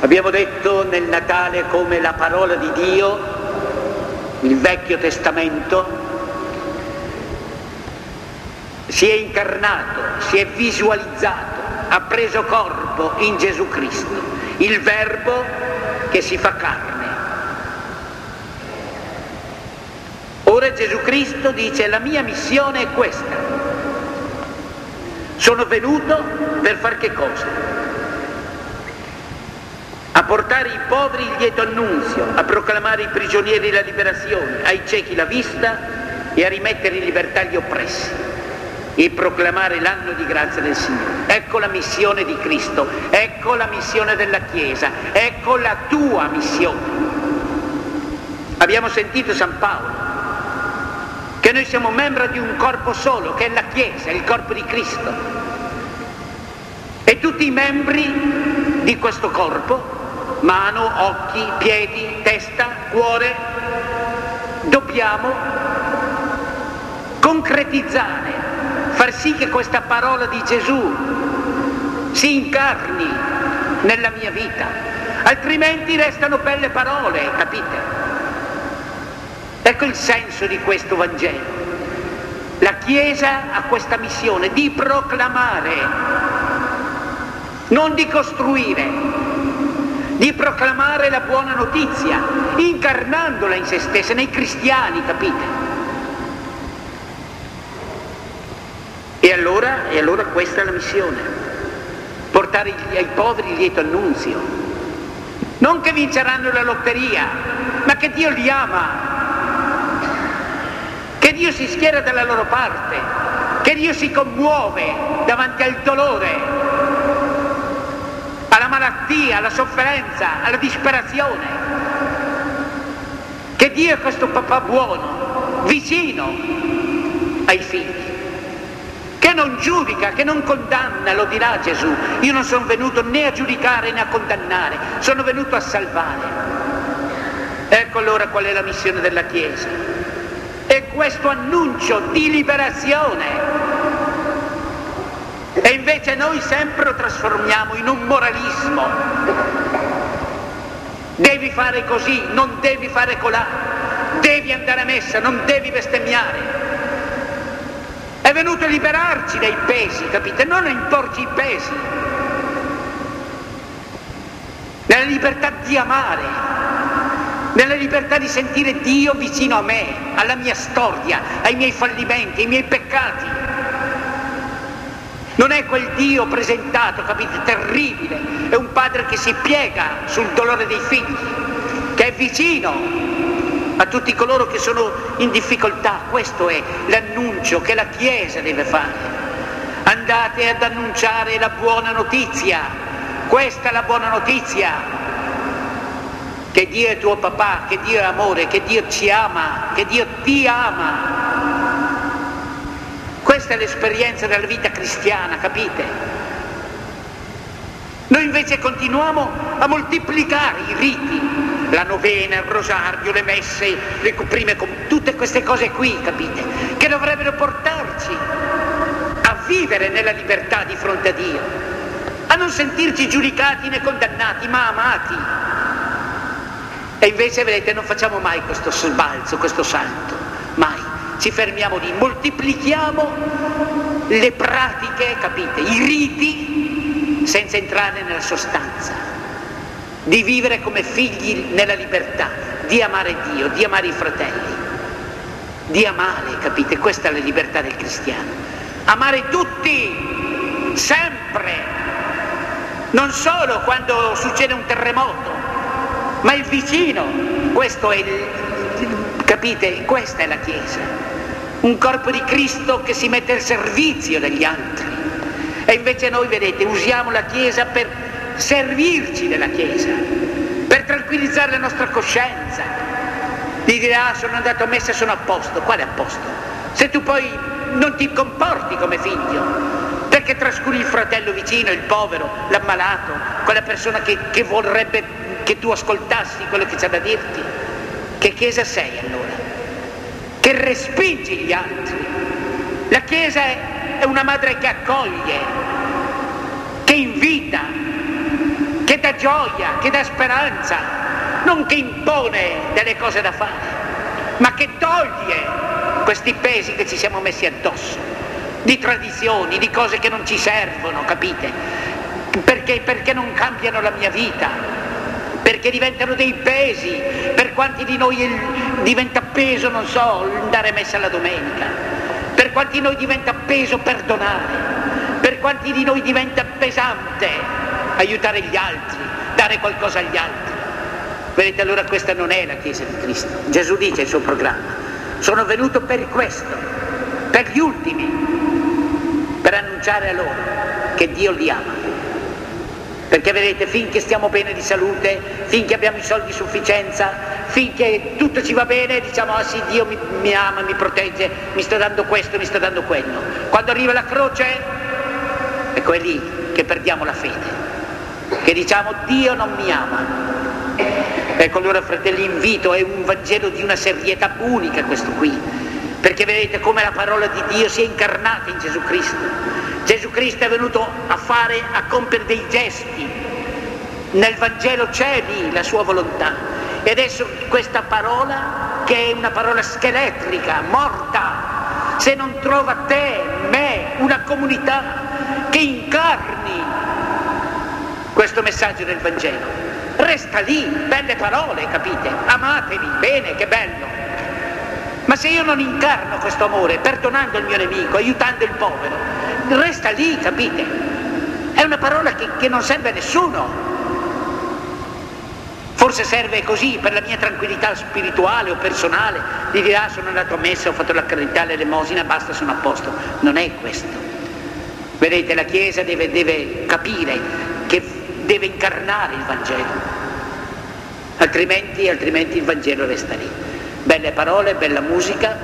Abbiamo detto nel Natale come la parola di Dio, il Vecchio Testamento, si è incarnato, si è visualizzato, ha preso corpo in Gesù Cristo, il Verbo che si fa carne. Ora Gesù Cristo dice: la mia missione è questa. Sono venuto per far che cosa? A portare ai poveri il lieto annunzio, a proclamare ai prigionieri la liberazione, ai ciechi la vista e a rimettere in libertà gli oppressi e proclamare l'anno di grazia del Signore. Ecco la missione di Cristo, ecco la missione della Chiesa, ecco la tua missione. Abbiamo sentito San Paolo che noi siamo membri di un corpo solo, che è la Chiesa, il corpo di Cristo, e tutti i membri di questo corpo, mano, occhi, piedi, testa, cuore, dobbiamo concretizzare, far sì che questa parola di Gesù si incarni nella mia vita, altrimenti restano belle parole, capite? Ecco il senso di questo Vangelo. La Chiesa ha questa missione di proclamare, non di costruire, di proclamare la buona notizia, incarnandola in se stessa, nei cristiani, capite? E allora questa è la missione, portare ai poveri il lieto annunzio, non che vinceranno la lotteria, ma che Dio li ama, che Dio si schiera dalla loro parte, che Dio si commuove davanti al dolore, alla malattia, alla sofferenza, alla disperazione, che Dio è questo papà buono, vicino ai figli, che non giudica, che non condanna, lo dirà Gesù. Io non sono venuto né a giudicare né a condannare, sono venuto a salvare. Ecco allora qual è la missione della Chiesa. È questo annuncio di liberazione. E invece noi sempre lo trasformiamo in un moralismo. Devi fare così, non devi fare colà, devi andare a messa, non devi bestemmiare. È venuto a liberarci dai pesi, capite? Non a imporci i pesi. Nella libertà di amare, nella libertà di sentire Dio vicino a me, alla mia storia, ai miei fallimenti, ai miei peccati. Non è quel Dio presentato, capite, terribile, è un padre che si piega sul dolore dei figli, che è vicino a tutti coloro che sono in difficoltà. Questo è l'annuncio che la Chiesa deve fare. Andate ad annunciare la buona notizia, questa è la buona notizia, che Dio è tuo papà, che Dio è amore, che Dio ci ama, che Dio ti ama. Questa è l'esperienza della vita cristiana, capite? Noi invece continuiamo a moltiplicare i riti, la novena, il rosario, le messe, le prime, tutte queste cose qui, capite? Che dovrebbero portarci a vivere nella libertà di fronte a Dio, a non sentirci giudicati né condannati, ma amati. E invece, vedete, non facciamo mai questo sbalzo, questo salto, mai. Ci fermiamo lì, moltiplichiamo le pratiche, capite, i riti, senza entrare nella sostanza, di vivere come figli nella libertà, di amare Dio, di amare i fratelli, di amare, capite, questa è la libertà del cristiano. Amare tutti, sempre, non solo quando succede un terremoto, ma il vicino, questo è capite, questa è la Chiesa. Un corpo di Cristo che si mette al servizio degli altri. E invece noi, vedete, usiamo la Chiesa per servirci della Chiesa, per tranquillizzare la nostra coscienza, di dire: ah, sono andato a messa, sono a posto. Quale a posto? Se tu poi non ti comporti come figlio, perché trascuri il fratello vicino, il povero, l'ammalato, quella persona che vorrebbe che tu ascoltassi quello che c'è da dirti. Che Chiesa sei allora? Che respingi gli altri. La Chiesa è una madre che accoglie, che invita, che dà gioia, che dà speranza, non che impone delle cose da fare, ma che toglie questi pesi che ci siamo messi addosso, di tradizioni, di cose che non ci servono, capite? Perché non cambiano la mia vita, perché diventano dei pesi. Per quanti di noi diventa peso, non so, andare a messa la domenica, per quanti di noi diventa peso perdonare, per quanti di noi diventa pesante aiutare gli altri, dare qualcosa agli altri. Vedete, allora questa non è la Chiesa di Cristo. Gesù dice il suo programma: sono venuto per questo, per gli ultimi, per annunciare a loro che Dio li ama. Perché vedete, finché stiamo bene di salute, finché abbiamo i soldi a sufficienza, finché tutto ci va bene, diciamo: ah sì, Dio mi ama, mi protegge, mi sta dando questo, mi sta dando quello. Quando arriva la croce, ecco, è lì che perdiamo la fede, che diciamo: Dio non mi ama. Ecco, allora, fratelli, invito, è un Vangelo di una serietà unica questo qui, perché vedete come la parola di Dio si è incarnata in Gesù Cristo. Gesù Cristo è venuto a compiere dei gesti. Nel Vangelo c'è lì la sua volontà. E adesso questa parola, che è una parola scheletrica, morta, se non trova te, me, una comunità che incarni questo messaggio del Vangelo, resta lì, belle parole, capite? Amateli, bene, che bello. Ma se io non incarno questo amore, perdonando il mio nemico, aiutando il povero, resta lì, capite? È una parola che non serve a nessuno. Forse serve così per la mia tranquillità spirituale o personale, di dire: ah, sono andato a messa, ho fatto la carità, l'elemosina, basta, sono a posto. Non è questo. Vedete, la Chiesa deve capire che deve incarnare il Vangelo, altrimenti il Vangelo resta lì. Belle parole, bella musica,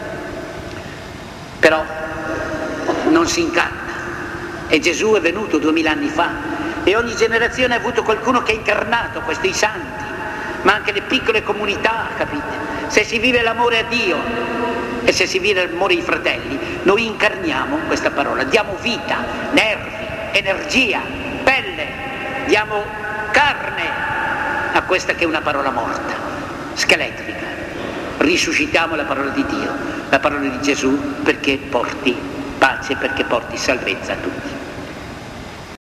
però non si incarna. E Gesù è venuto 2000 anni fa e ogni generazione ha avuto qualcuno che ha incarnato questi santi, ma anche le piccole comunità, capite? Se si vive l'amore a Dio e se si vive l'amore ai fratelli, noi incarniamo questa parola, diamo vita, nervi, energia, pelle, diamo carne a questa che è una parola morta, scheletrica. Risuscitiamo la parola di Dio, la parola di Gesù, perché porti pace, perché porti salvezza a tutti.